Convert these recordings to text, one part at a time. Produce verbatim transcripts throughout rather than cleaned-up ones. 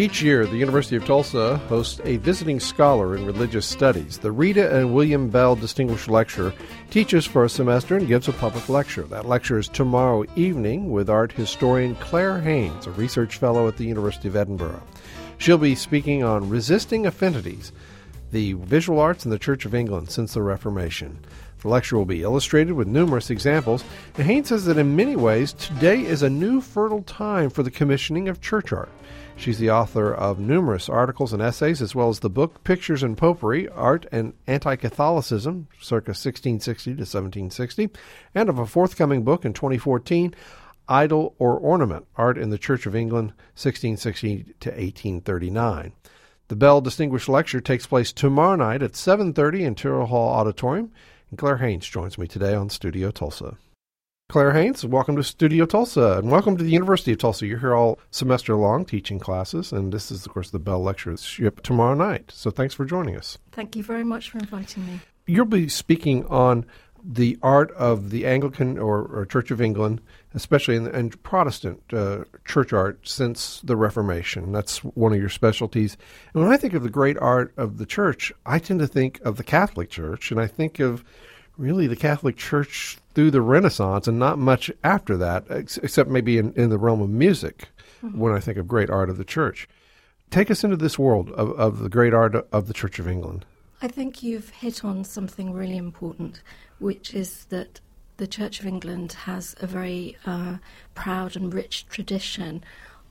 Each year, the University of Tulsa hosts a visiting scholar in religious studies. The Rita and William Bell Distinguished Lecturer teaches for a semester and gives a public lecture. That lecture is tomorrow evening with art historian Claire Haynes, a research fellow at the University of Edinburgh. She'll be speaking on resisting affinities, the visual arts in the Church of England since the Reformation. The lecture will be illustrated with numerous examples, and Haynes says that in many ways, today is a new fertile time for the commissioning of church art. She's the author of numerous articles and essays, as well as the book Pictures and Popery, Art and Anti-Catholicism, circa sixteen sixty to seventeen sixty, and of a forthcoming book in twenty fourteen, Idol or Ornament, Art in the Church of England, sixteen sixty to eighteen thirty-nine. The Bell Distinguished Lecture takes place tomorrow night at seven thirty in Tyrrell Hall Auditorium, and Claire Haynes joins me today on Studio Tulsa. Claire Haynes, welcome to Studio Tulsa, and welcome to the University of Tulsa. You're here all semester long teaching classes, and this is, of course, the Bell Lectureship tomorrow night. So thanks for joining us. Thank you very much for inviting me. You'll be speaking on the art of the Anglican or, or Church of England, especially in, in Protestant uh, church art since the Reformation. That's one of your specialties. And when I think of the great art of the church, I tend to think of the Catholic Church, and I think of really the Catholic Church through the Renaissance and not much after that, ex- except maybe in, in the realm of music, mm-hmm. when I think of great art of the church. Take us into this world of, of the great art of the Church of England. I think you've hit on something really important, which is that the Church of England has a very uh, proud and rich tradition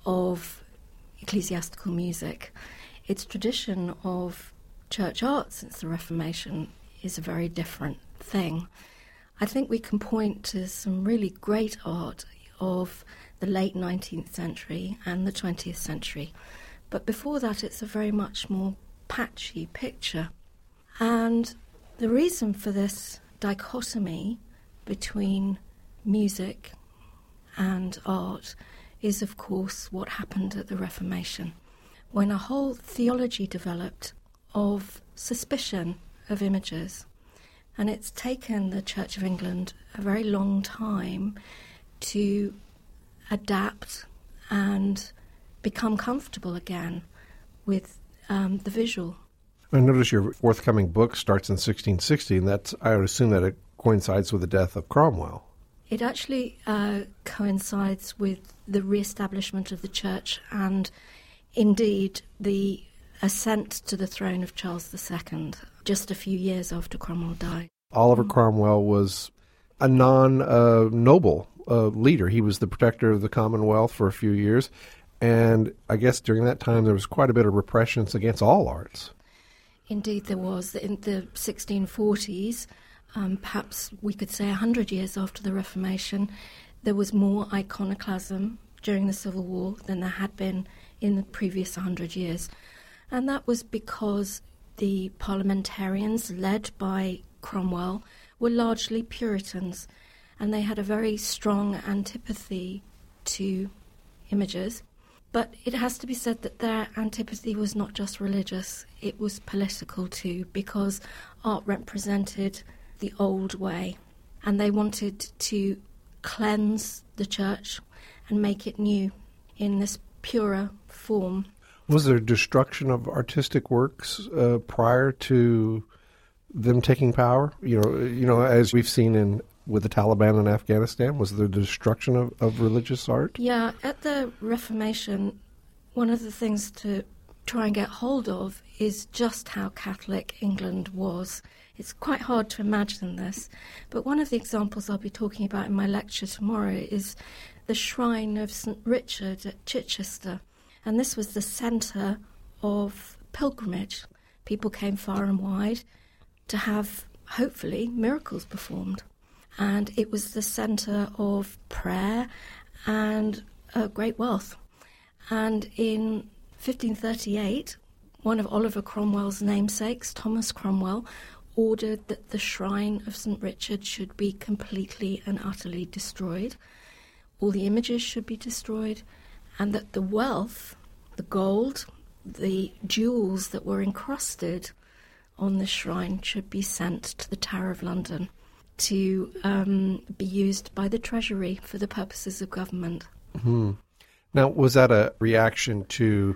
of ecclesiastical music. Its tradition of church art since the Reformation is a very different thing. I think we can point to some really great art of the late nineteenth century and the twentieth century. But before that, it's a very much more patchy picture. And the reason for this dichotomy between music and art is, of course, what happened at the Reformation, when a whole theology developed of suspicion of images. And it's taken the Church of England a very long time to adapt and become comfortable again with um, the visual. I notice your forthcoming book starts in sixteen sixty, and that's, I would assume that it coincides with the death of Cromwell. It actually uh, coincides with the re-establishment of the Church and, indeed, the ascent to the throne of Charles the Second, just a few years after Cromwell died. Oliver Cromwell was a non-noble uh, uh, leader. He was the protector of the Commonwealth for a few years, and I guess during that time there was quite a bit of repressions against all arts. Indeed there was. In the sixteen forties, um, perhaps we could say one hundred years after the Reformation, there was more iconoclasm during the Civil War than there had been in the previous one hundred years. And that was because the parliamentarians, led by Cromwell, were largely Puritans, and they had a very strong antipathy to images. But it has to be said that their antipathy was not just religious, it was political too, because art represented the old way, and they wanted to cleanse the church and make it new in this purer form. Was there destruction of artistic works uh, prior to them taking power? You know, you know, as we've seen in with the Taliban in Afghanistan, was there destruction of, of religious art? Yeah, at the Reformation, one of the things to try and get hold of is just how Catholic England was. It's quite hard to imagine this, but one of the examples I'll be talking about in my lecture tomorrow is the shrine of Saint Richard at Chichester. And this was the centre of pilgrimage. People came far and wide to have, hopefully, miracles performed. And it was the centre of prayer and uh, great wealth. And in fifteen thirty-eight, one of Oliver Cromwell's namesakes, Thomas Cromwell, ordered that the shrine of Saint Richard should be completely and utterly destroyed. All the images should be destroyed, and that the wealth, the gold, the jewels that were encrusted on the shrine should be sent to the Tower of London to um, be used by the Treasury for the purposes of government. Mm-hmm. Now, was that a reaction to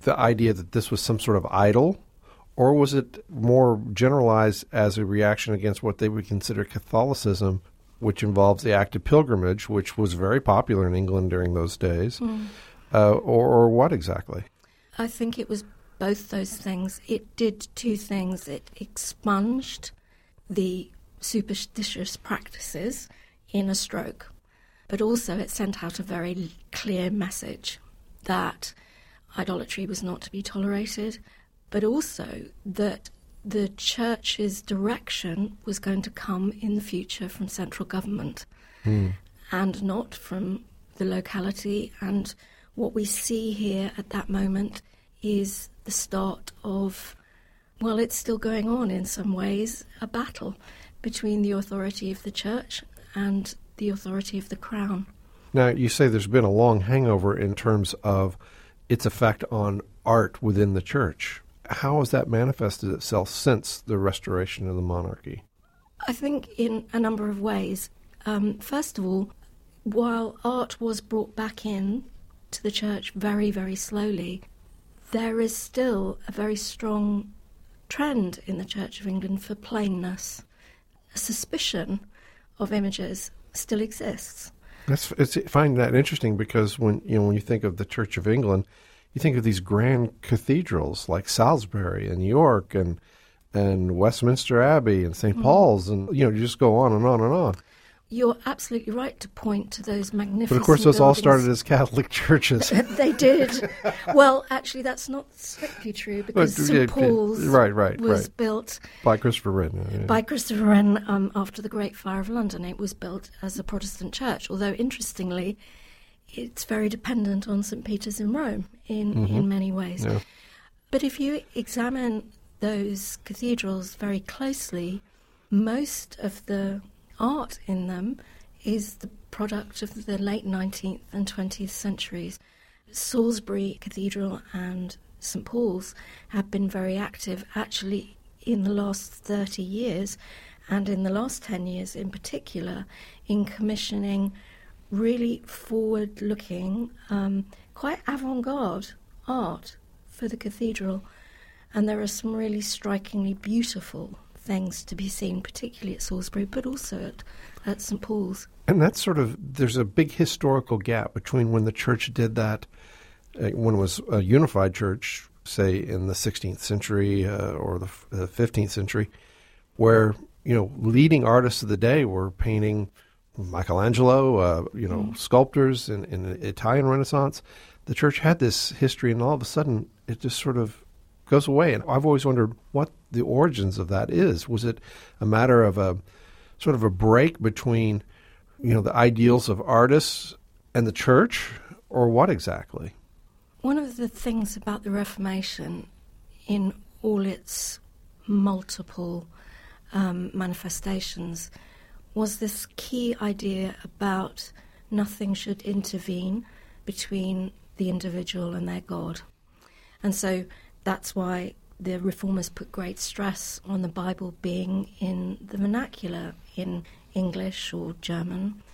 the idea that this was some sort of idol, or was it more generalized as a reaction against what they would consider Catholicism, which involves the act of pilgrimage, which was very popular in England during those days, mm. uh, or, or what exactly? I think it was both those things. It did two things. It expunged the superstitious practices in a stroke, but also it sent out a very clear message that idolatry was not to be tolerated, but also that the church's direction was going to come in the future from central government mm. and not from the locality. And what we see here at that moment is the start of, well, it's still going on in some ways, a battle between the authority of the church and the authority of the crown. Now, you say there's been a long hangover in terms of its effect on art within the church. How has that manifested itself since the restoration of the monarchy? I think in a number of ways. Um, first of all, while art was brought back in to the church very, very slowly, there is still a very strong trend in the Church of England for plainness. A suspicion of images still exists. That's it's, I find that interesting because when you know when you think of the Church of England, you think of these grand cathedrals like Salisbury and York and and Westminster Abbey and Saint Mm. Paul's, and you know you just go on and on and on. You're absolutely right to point to those magnificent But of course, those buildings. all started as Catholic churches. They did. Well, actually, that's not strictly true because But, Saint yeah, Paul's right, right, was right. built By Christopher Wren. Yeah. by Christopher Wren um, after the Great Fire of London. It was built as a Protestant church, although interestingly, it's very dependent on Saint Peter's in Rome in, Mm-hmm. in many ways. Yeah. But if you examine those cathedrals very closely, most of the art in them is the product of the late nineteenth and twentieth centuries. Salisbury Cathedral and Saint Paul's have been very active actually in the last thirty years, and in the last ten years in particular, in commissioning really forward-looking, um, quite avant-garde art for the cathedral. And there are some really strikingly beautiful things to be seen, particularly at Salisbury, but also at, at Saint Paul's. And that's sort of, there's a big historical gap between when the church did that, uh, when it was a unified church, say in the sixteenth century uh, or the uh, fifteenth century, where, you know, leading artists of the day were painting Michelangelo, uh, you know, mm. sculptors in, in the Italian Renaissance. The church had this history, and all of a sudden it just sort of goes away. And I've always wondered what the origins of that is. Was it a matter of a sort of a break between, you know, the ideals of artists and the church, or what exactly? One of the things about the Reformation, in all its multiple um, manifestations, was this key idea about nothing should intervene between the individual and their God. And so that's why the Reformers put great stress on the Bible being in the vernacular, in English or German.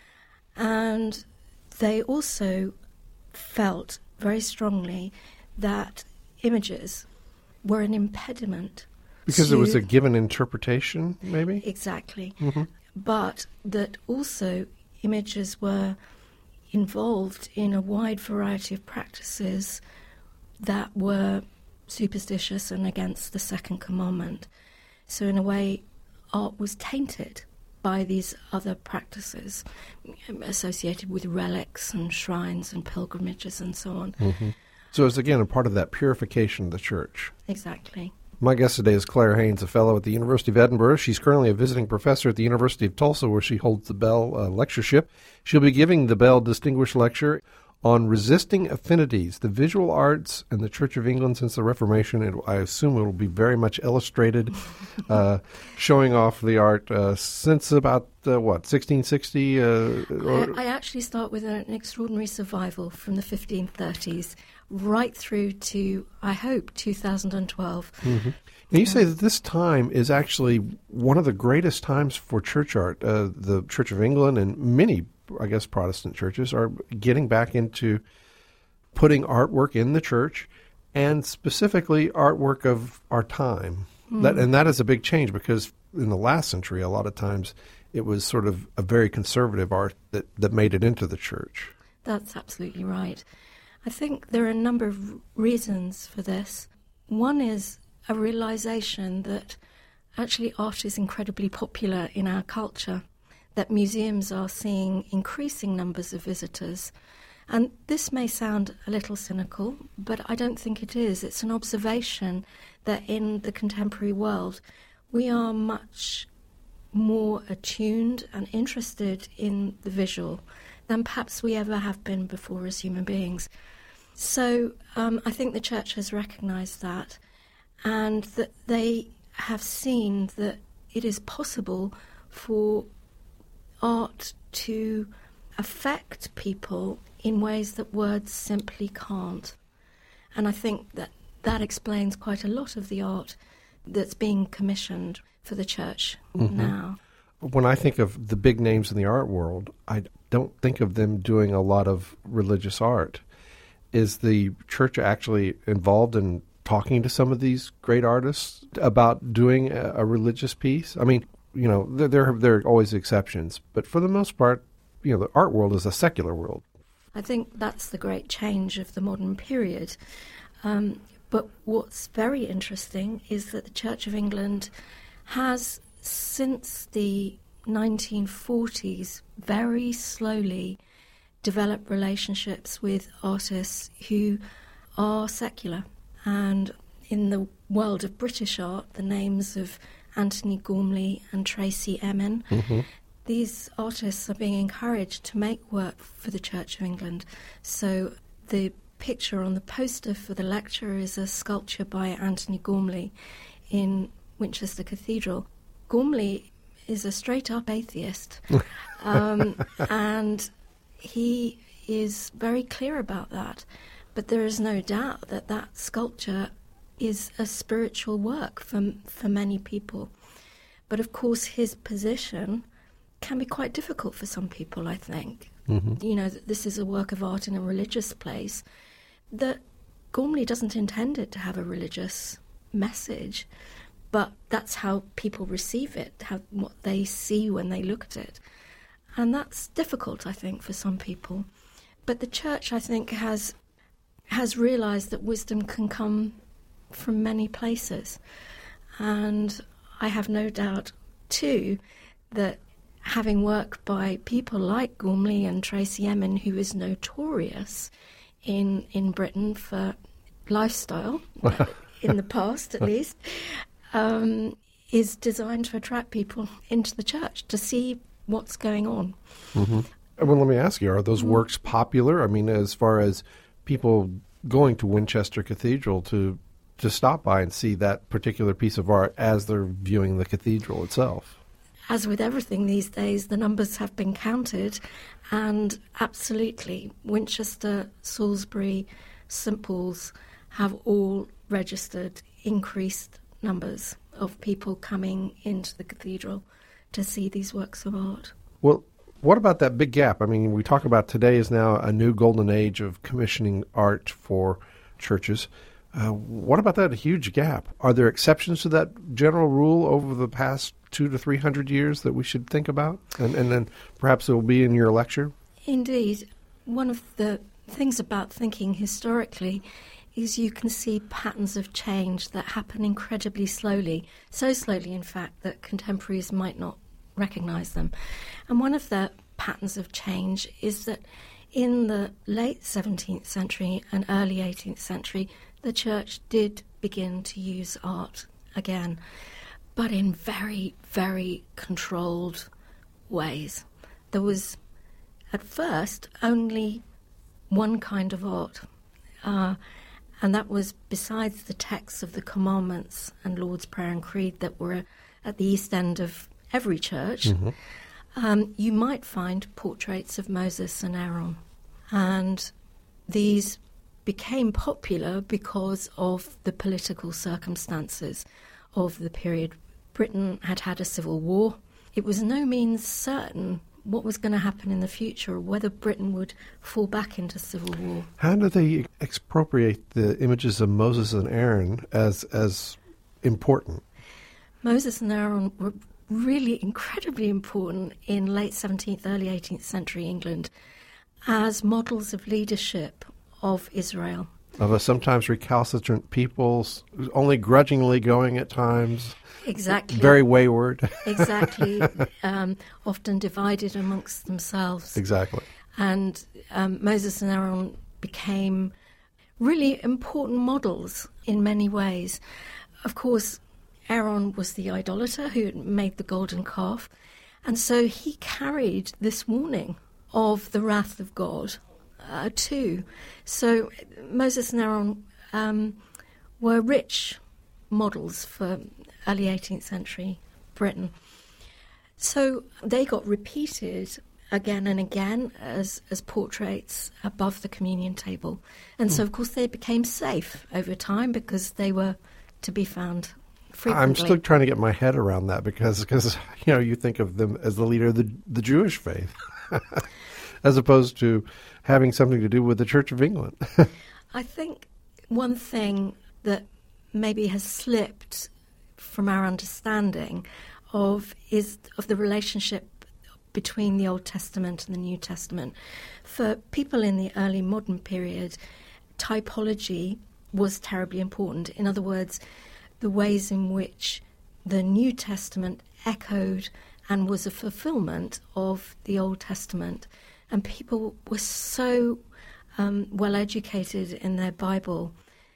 And they also felt very strongly that images were an impediment. Because to, it was a given interpretation, maybe? Exactly. Mm-hmm. But that also images were involved in a wide variety of practices that were superstitious and against the second commandment. So in a way, art was tainted by these other practices associated with relics and shrines and pilgrimages and so on. Mm-hmm. So it's, again, a part of that purification of the church. Exactly. My guest today is Claire Haynes, a fellow at the University of Edinburgh. She's currently a visiting professor at the University of Tulsa, where she holds the Bell uh, Lectureship. She'll be giving the Bell Distinguished Lecture on Resisting Affinities, the Visual Arts and the Church of England since the Reformation. It, I assume it will be very much illustrated, uh, showing off the art uh, since about, uh, what, sixteen sixty? Uh, I, I actually start with an extraordinary survival from the fifteen thirties right through to, I hope, two thousand twelve. Mm-hmm. And you say that this time is actually one of the greatest times for church art. Uh, the Church of England and many, I guess, Protestant churches are getting back into putting artwork in the church and specifically artwork of our time. Mm. That, and that is a big change because in the last century, a lot of times it was sort of a very conservative art that, that made it into the church. That's absolutely right. I think there are a number of reasons for this. One is a realization that actually art is incredibly popular in our culture, that museums are seeing increasing numbers of visitors. And this may sound a little cynical, but I don't think it is. It's an observation that in the contemporary world, we are much more attuned and interested in the visual than perhaps we ever have been before as human beings. So um, I think the church has recognised that, and that they have seen that it is possible for art to affect people in ways that words simply can't. And I think that that explains quite a lot of the art that's being commissioned for the church mm-hmm. now. When I think of the big names in the art world, I don't think of them doing a lot of religious art. Is the church actually involved in talking to some of these great artists about doing a, a religious piece? I mean, you know, there, there, there are always exceptions, but for the most part, you know, the art world is a secular world. I think that's the great change of the modern period. Um, but what's very interesting is that the Church of England has, since the nineteen forties, very slowly developed relationships with artists who are secular. And in the world of British art, the names of Antony Gormley and Tracey Emin, mm-hmm. these artists are being encouraged to make work for the Church of England. So the picture on the poster for the lecture is a sculpture by Antony Gormley in Winchester Cathedral. Gormley is a straight-up atheist, um, and he is very clear about that. But there is no doubt that that sculpture is a spiritual work for for many people. But of course, his position can be quite difficult for some people, I think. Mm-hmm. You know, this is a work of art in a religious place, that Gormley doesn't intend it to have a religious message, but that's how people receive it, how, what they see when they look at it. And that's difficult, I think, for some people. But the church, I think, has has realised that wisdom can come from many places. And I have no doubt, too, that having work by people like Gormley and Tracey Emin, who is notorious in in Britain for lifestyle, in the past at least, um, is designed to attract people into the church to see what's going on. Mm-hmm. Well, let me ask you, are those mm-hmm. works popular? I mean, as far as people going to Winchester Cathedral to to stop by and see that particular piece of art as they're viewing the cathedral itself? As with everything these days, the numbers have been counted, and absolutely, Winchester, Salisbury, Saint Paul's have all registered increased numbers of people coming into the cathedral to see these works of art. Well, what about that big gap? I mean, we talk about today is now a new golden age of commissioning art for churches. Uh, what about that huge gap? Are there exceptions to that general rule over the past two to three hundred years that we should think about? And, and then perhaps it will be in your lecture? Indeed. One of the things about thinking historically is you can see patterns of change that happen incredibly slowly, so slowly, in fact, that contemporaries might not recognise them. And one of the patterns of change is that in the late seventeenth century and early eighteenth century, the church did begin to use art again, but in very, very controlled ways. There was, at first, only one kind of art, uh, and that was, besides the texts of the Commandments and Lord's Prayer and Creed that were at the east end of every church, mm-hmm. um, you might find portraits of Moses and Aaron. And these became popular because of the political circumstances of the period. Britain had had a civil war. It was no means certain what was going to happen in the future, or whether Britain would fall back into civil war. How do they expropriate the images of Moses and Aaron as as important? Moses and Aaron were really incredibly important in late seventeenth, early eighteenth century England as models of leadership of Israel. Of a sometimes recalcitrant people, only grudgingly going at times. Exactly. Very wayward. Exactly. Um, often divided amongst themselves. Exactly. And um, Moses and Aaron became really important models in many ways. Of course, Aaron was the idolater who had made the golden calf, and so he carried this warning of the wrath of God uh, too. So Moses and Aaron um, were rich models for early eighteenth century Britain. So they got repeated again and again as, as portraits above the communion table. And so, of course, they became safe over time because they were to be found frequently. I'm still trying to get my head around that because, because you know, you think of them as the leader of the, the Jewish faith as opposed to having something to do with the Church of England. I think one thing that maybe has slipped from our understanding of is of the relationship between the Old Testament and the New Testament. For people in the early modern period, typology was terribly important. In other words, the ways in which the New Testament echoed and was a fulfillment of the Old Testament. And people were so um, well educated in their Bible.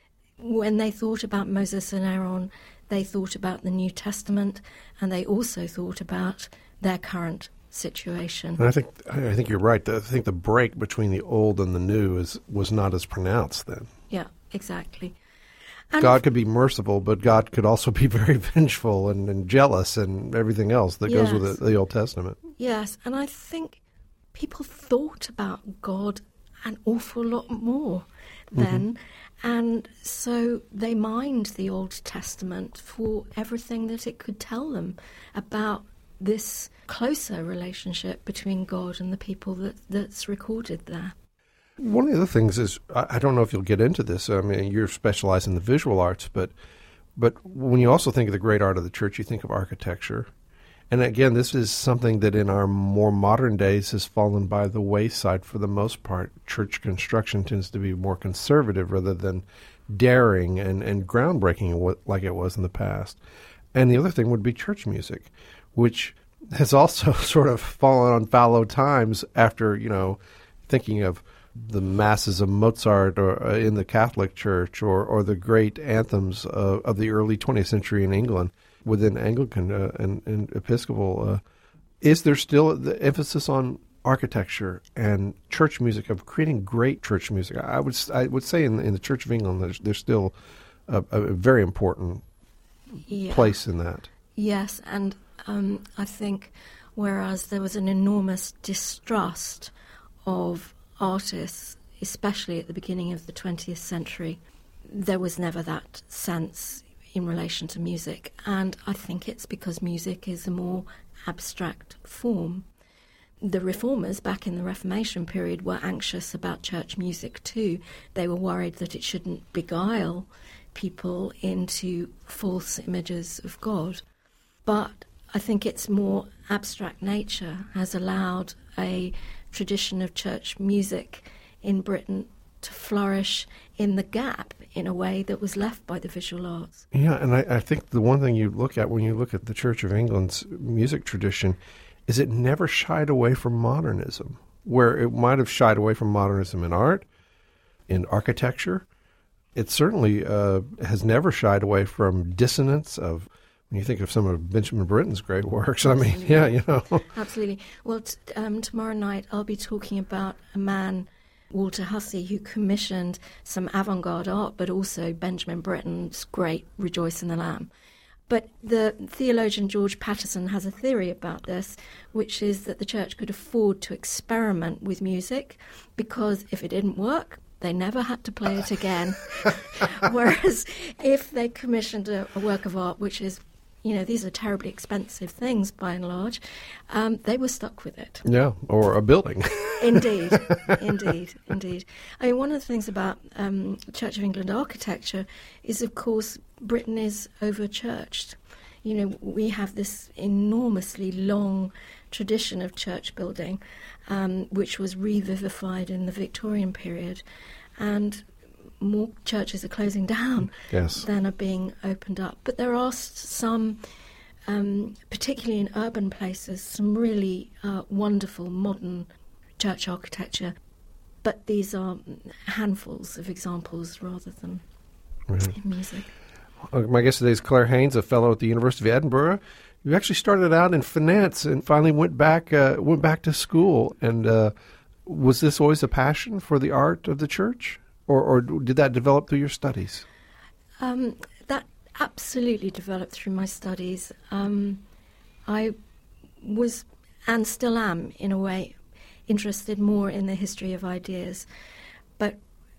When they thought about Moses and Aaron, they thought about the New Testament, and they also thought about their current situation. And I think I think you're right. I think the break between the old and the new is was not as pronounced then. Yeah, exactly. And God could be merciful, but God could also be very vengeful and, and jealous and everything else that yes. goes with the, the Old Testament. Yes, and I think people thought about God an awful lot more then. Mm-hmm. And so they mined the Old Testament for everything that it could tell them about this closer relationship between God and the people that, that's recorded there. One of the other things is, I don't know if you'll get into this, I mean, you're specialized in the visual arts, but but when you also think of the great art of the church, you think of architecture. And again, this is something that in our more modern days has fallen by the wayside for the most part. Church construction tends to be more conservative rather than daring and, and groundbreaking like it was in the past. And the other thing would be church music, which has also sort of fallen on fallow times after, you know, thinking of the masses of Mozart or uh, in the Catholic Church or, or the great anthems uh, of the early twentieth century in England. Within Anglican uh, and, and Episcopal, uh, is there still the emphasis on architecture and church music, of creating great church music? I would I would say in, in the Church of England, there's, there's still a, a very important yeah. place in that. Yes, and um, I think whereas there was an enormous distrust of artists, especially at the beginning of the twentieth century, there was never that sense in relation to music, and I think it's because music is a more abstract form. The reformers back in the Reformation period were anxious about church music too. They were worried that it shouldn't beguile people into false images of God. But I think its more abstract nature has allowed a tradition of church music in Britain to flourish in the gap in a way that was left by the visual arts. Yeah, and I, I think the one thing you look at when you look at the Church of England's music tradition is it never shied away from modernism, where it might have shied away from modernism in art, in architecture. It certainly uh, has never shied away from dissonance of, when you think of some of Benjamin Britten's great works, I mean, yeah, you know. Absolutely. Well, t- um, tomorrow night I'll be talking about a man, Walter Hussey, who commissioned some avant-garde art, but also Benjamin Britten's great Rejoice in the Lamb. But the theologian George Patterson has a theory about this, which is that the church could afford to experiment with music because if it didn't work, they never had to play it again. Whereas if they commissioned a, a work of art which is you know, these are terribly expensive things by and large, um, they were stuck with it. Yeah, or a building. Indeed, indeed, indeed. I mean, one of the things about um, Church of England architecture is, of course, Britain is over-churched. You know, we have this enormously long tradition of church building, um, which was revivified in the Victorian period, and more churches are closing down yes. than are being opened up. But there are some, um, particularly in urban places, some really uh, wonderful modern church architecture. But these are handfuls of examples rather than right. in music. My guest today is Claire Haynes, a fellow at the University of Edinburgh. You actually started out in finance and finally went back uh, went back to school. And uh, was this always a passion for the art of the church, or, or did that develop through your studies? Um, that absolutely developed through my studies. Um, I was, and still am, in a way, interested more in the history of ideas. But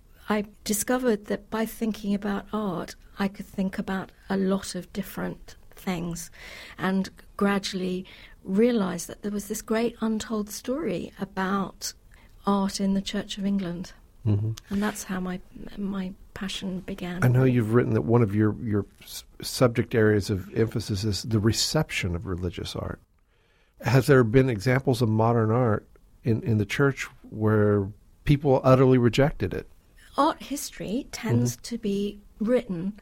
I discovered that by thinking about art, I could think about a lot of different things, and gradually realised that there was this great untold story about art in the Church of England. Mm-hmm. And that's how my my passion began. I know you've written that one of your, your subject areas of emphasis is the reception of religious art. Has there been examples of modern art in, in the church where people utterly rejected it? Art history tends mm-hmm. to be written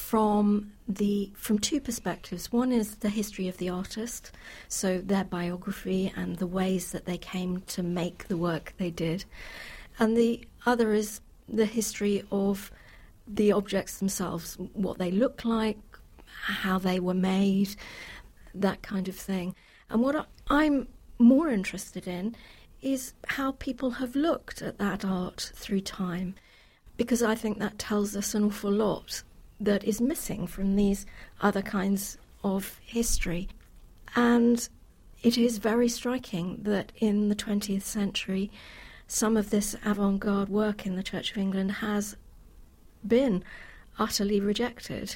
from the from two perspectives. One is the history of the artist, so their biography and the ways that they came to make the work they did. And the other is the history of the objects themselves, what they look like, how they were made, that kind of thing. And what I'm more interested in is how people have looked at that art through time, because I think that tells us an awful lot that is missing from these other kinds of history. And it is very striking that in the twentieth century, some of this avant-garde work in the Church of England has been utterly rejected.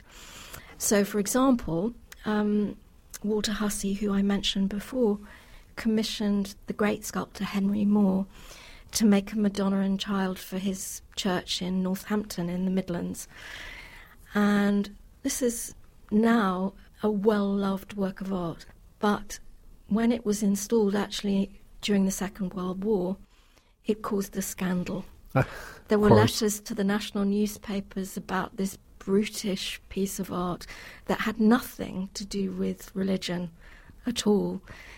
So, for example, um, Walter Hussey, who I mentioned before, commissioned the great sculptor Henry Moore to make a Madonna and Child for his church in Northampton in the Midlands. And this is now a well-loved work of art. But when it was installed, actually, during the Second World War, it caused a scandal. There were letters to the national newspapers about this brutish piece of art that had nothing to do with religion at all.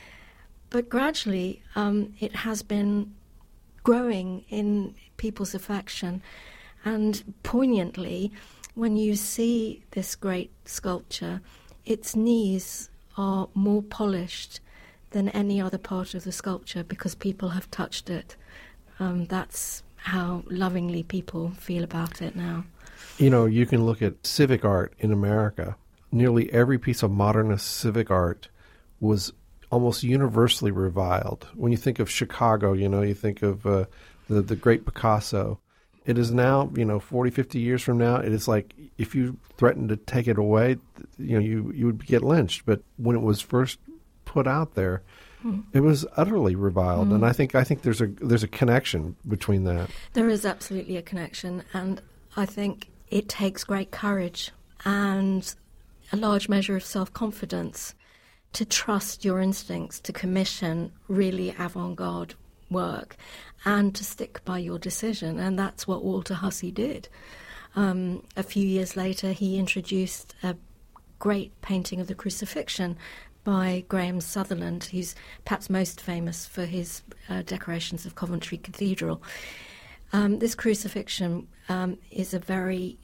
But gradually, um, it has been growing in people's affection. And poignantly, when you see this great sculpture, its knees are more polished than any other part of the sculpture because people have touched it. Um, that's how lovingly people feel about it now. You know, you can look at civic art in America. Nearly every piece of modernist civic art was almost universally reviled. When you think of Chicago, you know, you think of uh, the, the great Picasso. It is now, you know, forty, fifty years from now, it is like if you threatened to take it away, you know, you, you would get lynched. But when it was first put out there, mm. it was utterly reviled. Mm. And I think I think there's a there's a connection between that. There is absolutely a connection. And I think it takes great courage and a large measure of self-confidence to trust your instincts to commission really avant-garde work and to stick by your decision. And that's what Walter Hussey did. Um, a few years later, he introduced a great painting of the Crucifixion by Graham Sutherland, who's perhaps most famous for his uh, decorations of Coventry Cathedral. Um, this Crucifixion um, is a very,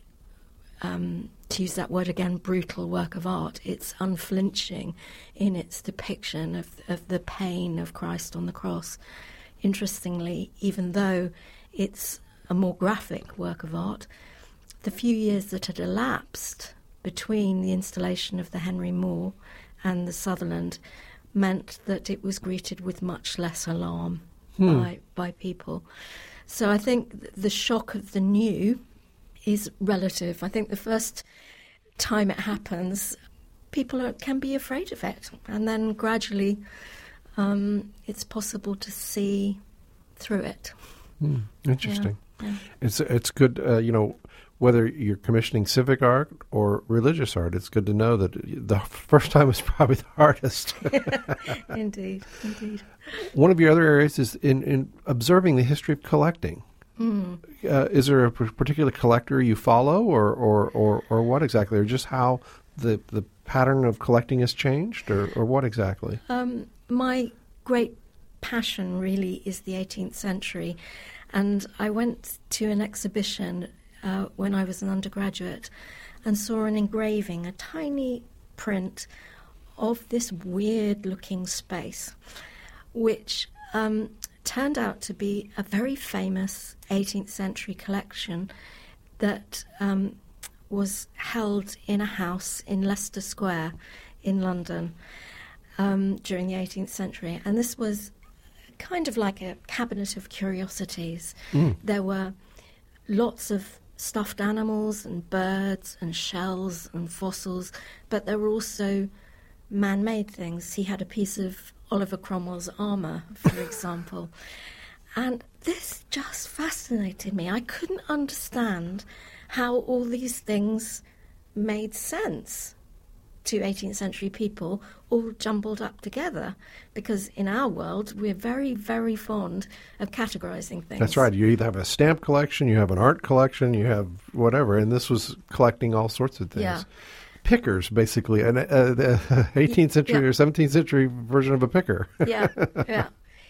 um, to use that word again, brutal work of art. It's unflinching in its depiction of, of the pain of Christ on the cross. Interestingly, even though it's a more graphic work of art, the few years that had elapsed between the installation of the Henry Moore and the Sutherland meant that it was greeted with much less alarm hmm. by, by people. So I think the shock of the new is relative. I think the first time it happens, people are, can be afraid of it. And then gradually um, it's possible to see through it. Mm, interesting. Yeah, yeah. It's it's good, uh, you know, whether you're commissioning civic art or religious art, it's good to know that the first time is probably the hardest. Indeed, indeed. One of your other areas is in, in observing the history of collecting. Mm. Uh, is there a p- particular collector you follow, or, or, or, or what exactly, or just how the the pattern of collecting has changed, or, or what exactly? Um, my great passion really is the eighteenth century, and I went to an exhibition uh, when I was an undergraduate and saw an engraving, a tiny print of this weird-looking space, which um, turned out to be a very famous eighteenth century collection that um, was held in a house in Leicester Square in London um, during the eighteenth century. And this was kind of like a cabinet of curiosities. Mm. There were lots of stuffed animals and birds and shells and fossils, but there were also man-made things. He had a piece of Oliver Cromwell's armour, for example. And this just fascinated me. I couldn't understand how all these things made sense to eighteenth century people, all jumbled up together, because in our world we're very, very fond of categorizing things. That's right. You either have a stamp collection, you have an art collection, you have whatever, and this was collecting all sorts of things. Yeah. Pickers, basically, an uh, uh, eighteenth century yeah. or seventeenth century version of a picker. yeah, yeah.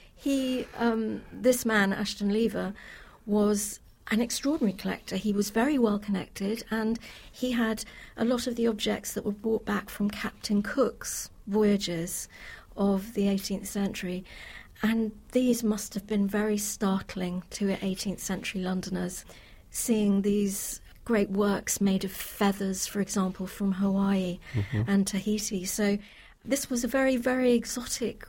He, um, this man, Ashton Lever, was an extraordinary collector. He was very well connected, and he had a lot of the objects that were brought back from Captain Cook's voyages of the eighteenth century. And these must have been very startling to eighteenth century Londoners, seeing these great works made of feathers, for example, from Hawaii mm-hmm. and Tahiti. So this was a very, very exotic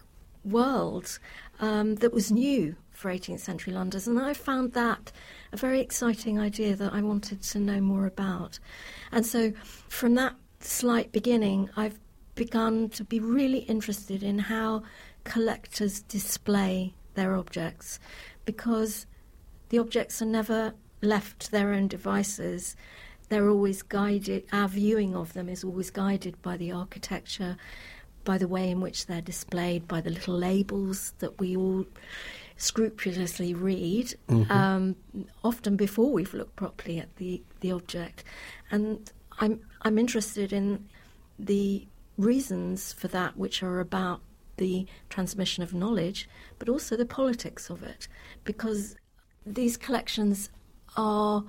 world um, that was new for eighteenth century Londoners, and I found that a very exciting idea that I wanted to know more about. And so from that slight beginning, I've begun to be really interested in how collectors display their objects, because the objects are never left to their own devices. They're always guided, our viewing of them is always guided by the architecture, by the way in which they're displayed, by the little labels that we all scrupulously read, mm-hmm. um, often before we've looked properly at the, the object. And I'm I'm interested in the reasons for that, which are about the transmission of knowledge, but also the politics of it, because these collections are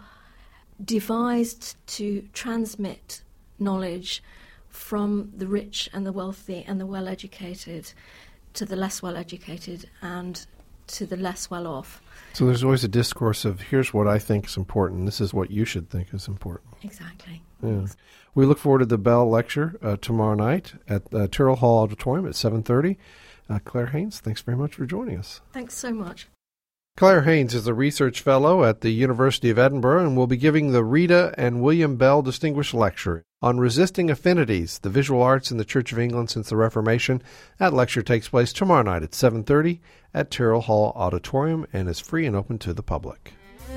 devised to transmit knowledge from the rich and the wealthy and the well-educated to the less well-educated and to the less well-off. So there's always a discourse of, here's what I think is important, this is what you should think is important. Exactly. Yeah. We look forward to the Bell Lecture uh, tomorrow night at uh, Tyrrell Hall Auditorium at seven thirty. Uh, Claire Haynes, thanks very much for joining us. Thanks so much. Claire Haynes is a research fellow at the University of Edinburgh and will be giving the Rita and William Bell Distinguished Lecture on Resisting Affinities, the Visual Arts in the Church of England since the Reformation. That lecture takes place tomorrow night at seven thirty at Tyrrell Hall Auditorium and is free and open to the public.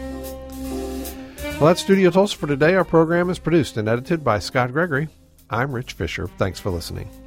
Well, that's Studio Tulsa for today. Our program is produced and edited by Scott Gregory. I'm Rich Fisher. Thanks for listening.